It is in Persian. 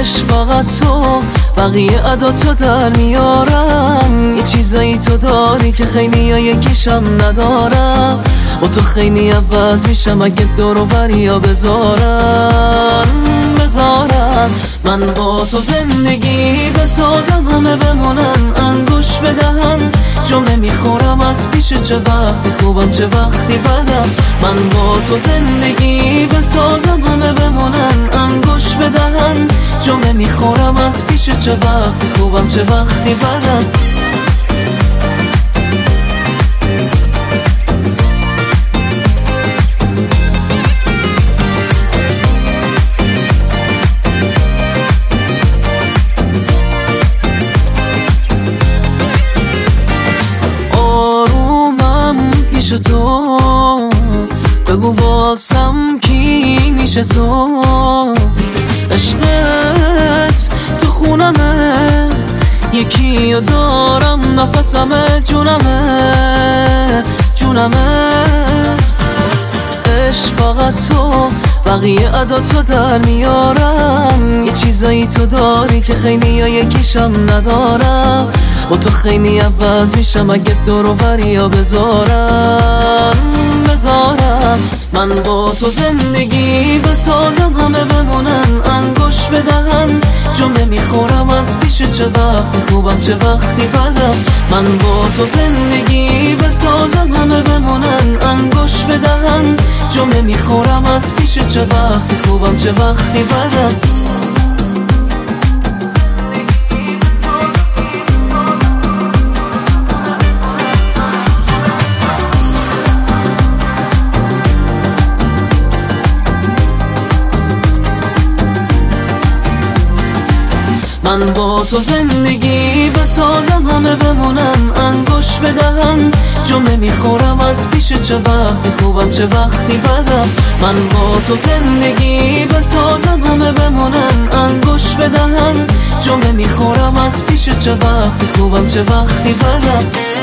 عشق فقط تو، بقیه عداتو در میارم. یه چیزایی تو داری که خیلی ها یکیشم ندارم. با تو خیلی عوض میشم اگه دور و بریا بذارن. من با تو زندگی بسازم، همه بمونن انگوش بدهن. جمله میخورم از پیش، چه وقتی خوبم چه وقتی بدم. من با تو زندگی بسازم، همه بمونن انگوش بدهن. جمله میخورم از پیش، چه وقتی خوبم چه وقتی بدم. تو بگو واسم کی میشه تو؟ عشقت تو خونمه، یکی رو دارم نفسمه، جونمه. عشق فقط تو، بقیه عداتو در میارم. یه چیزایی تو داری که خیلی ها یکیشم ندارم. با تو خیلی عوض میشم اگه دور و بریا بذارن. من با تو زندگی بسازم، همه بمونن انگوش بدهن. جمله میخورم از پیش، چه وقتی خوبم چه وقتی بدم. من با تو زندگی بسازم، همه بمونن انگوش بدهن. جمله میخورم از پیش، چه وقتی خوبم چه وقتی بدم. من با تو زندگی بسازم، همه بمونن انگوش بدهن. جمله میخورم از پیش، چه وقتی خوبم چه وقتی بدم. من با تو زندگی بسازم، همه بمونن انگوش بدهن. جمله میخورم از پیش، چه وقتی خوبم چه وقتی بدم.